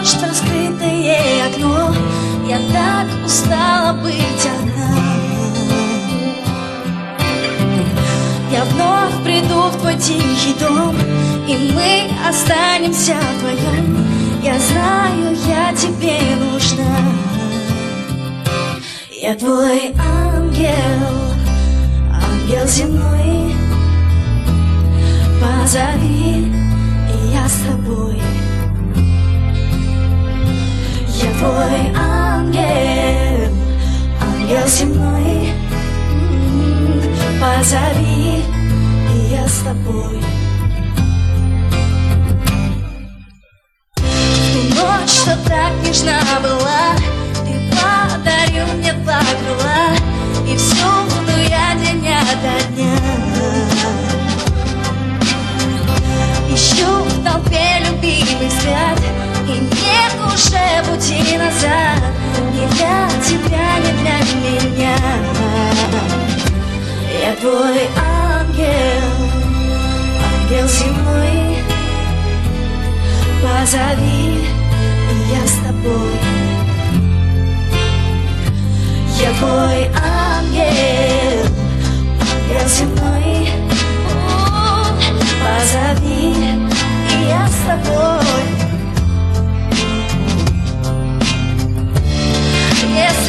ночь, раскрытое окно. Я так устала быть одна. Я вновь приду в твой тихий дом, и мы останемся вдвоем. Я знаю, я тебе нужна. Я твой ангел, ангел земной. Позови, и я с тобой. Я твой ангел, ангел земной. Позови, и я с тобой. В ту ночь, что так нежна была, ты подарил мне два крыла, и всюду я день ото дня ищу в толпе любимый взгляд, и нет уже пути назад. Не для тебя, не для меня. Я твой ангел, ангел земной. Позови, и я с тобой. Я твой ангел, ангел земной. Позови, и я с тобой. Если